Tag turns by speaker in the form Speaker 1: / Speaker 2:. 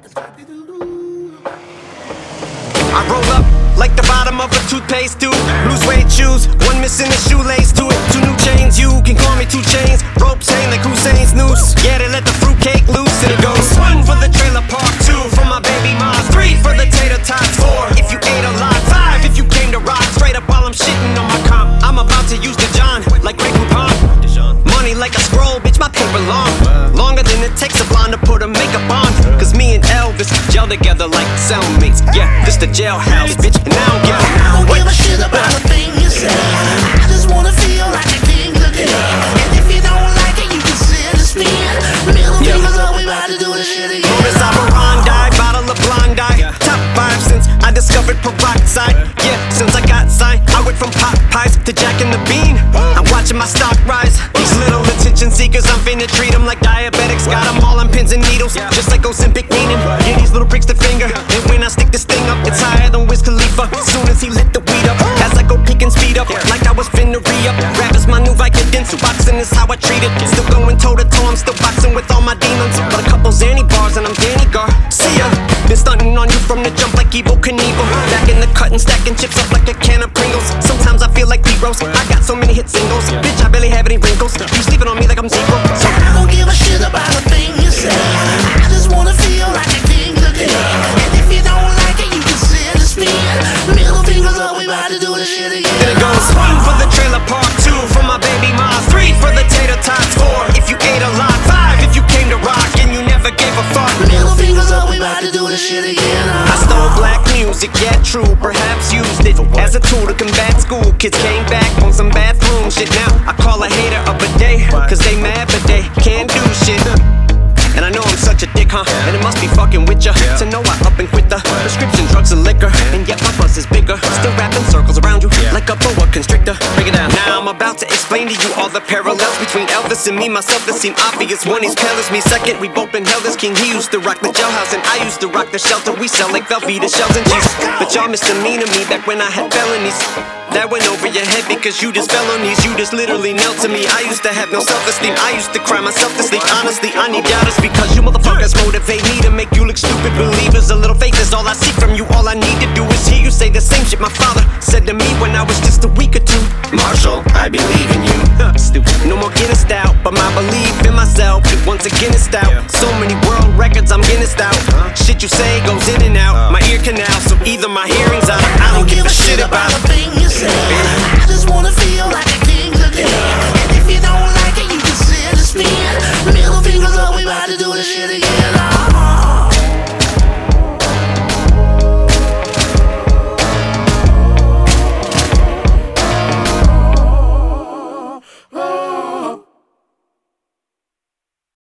Speaker 1: I roll up like the bottom of a toothpaste tube. Blue suede shoes, one missing a shoelace to it. 2 new chains, you can call me 2 chains. Ropes hang like Hussein's noose. Yeah, they let the fruitcake loose and it goes 1 for the trailer park, 2 for my baby mom, 3 for the tater tots, 4 if you ate a lot, 5 if you came to rock. Straight up while I'm shitting on my comp. I'm about to use the John like Grey Poupon. Money like a scroll, bitch, my paper long. Longer than it takes a blonde to put a makeup on. Cause me and Elvis gel together like cellmates. Yeah, this the jailhouse, bitch, and I don't
Speaker 2: give a shit about a thing you say. I just wanna feel like a king today. And if you don't like it, you can sit and spin. Middle fingers up, we about to do this shit again.
Speaker 1: Bonus operandi, bottle of blonde eye. Top 5 since I discovered peroxide. Yeah, since I got signed, I went from pot pies to Jack and the Bean. I'm watching my stock rise. These little attention seekers, I'm finna treat them like diabetics. Got them all on pins and needles, just like Ozempic meaning. Get these little pricks the finger, and when I stick this thing up, it's higher than Wiz Khalifa. Soon as he lit the weed up, as I go pick and speed up, like I was finna re-up. Rap is my new Vicodin, so boxing is how I treat it. Still going toe to toe, I'm still boxing with all my demons. But a couple Zanny bars and I'm Danny Gar. See ya. Been stunting on you from the jump like Evel Knievel. Back in the cut and stacking chips up like a can of Pringles. Sometimes I feel like D-Rose. I got so many hit singles, bitch, I barely have any wrinkles. You sleeping on me like I'm zero. So
Speaker 2: I don't give a shit about a thing you say. I just wanna feel like a king today. And if you don't like it, you can sit and spin. Middle fingers up, we about to do this shit again.
Speaker 1: Then it goes 1 for the trailer park, 2 for my baby mom, 3 for the tater tots, 4 if you ate a lot, 5 if you came to rock and you never gave a fuck.
Speaker 2: Middle fingers up, we about to do this shit again.
Speaker 1: I stole black music, yeah true, perhaps used it as a tool to combat school. Kids came back on some bathroom shit. Now I call a hater up a day, cause they mad but they can't do shit. And I know I'm such a dick, huh? And it must be fucking with ya to know I up and quit the prescription drugs and liquor. And yet my buzz is bigger, still wrapping circles around you like a boa constrictor. Break it down. Now I'm about to explain to you all the parallels between Elvis and me, myself that seem obvious. One, he's pale as me. Second, we both been held as king. He used to rock the jailhouse and I used to rock the shelter. We sell like Velveeta shells and cheese. But y'all misdemeanor me back when I had felonies. That went over your head because you just fell on these. You just literally knelt to me. I used to have no self-esteem. I used to cry myself to sleep. Honestly, I need doubters because you motherfuckers motivate me to make you look stupid. Believers, a little faith is all I seek from you. All I need to do is hear you say the same shit my father said to me when I was just a week or 2. Marshall, I believe in you. Stupid. No more Guinness out, but my belief in myself is once again is stout. So many world records, I'm Guinness out. Shit you say goes in and out my ear canal, so either my hearing's out. I don't give a shit about
Speaker 2: a thing you say.